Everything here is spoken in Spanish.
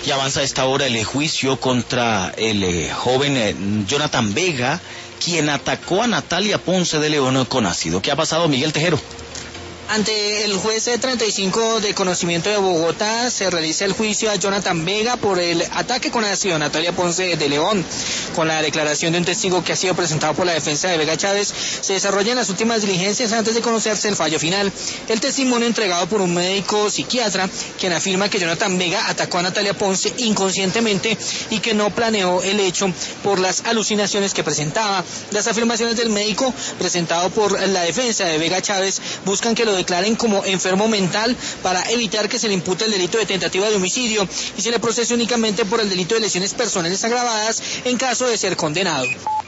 Y avanza a esta hora el juicio contra el joven Jonathan Vega, quien atacó a Natalia Ponce de León con ácido. ¿Qué ha pasado, Miguel Tejero? Ante el juez 35 de conocimiento de Bogotá se realiza el juicio a Jonathan Vega por el ataque con ácido a Natalia Ponce de León. Con la declaración de un testigo que ha sido presentado por la defensa de Vega Chávez, se desarrollan las últimas diligencias antes de conocerse el fallo final. El testimonio entregado por un médico psiquiatra, quien afirma que Jonathan Vega atacó a Natalia Ponce inconscientemente y que no planeó el hecho por las alucinaciones que presentaba. Las afirmaciones del médico presentado por la defensa de Vega Chávez buscan que lo declaren como enfermo mental para evitar que se le impute el delito de tentativa de homicidio y se le procese únicamente por el delito de lesiones personales agravadas en caso de ser condenado.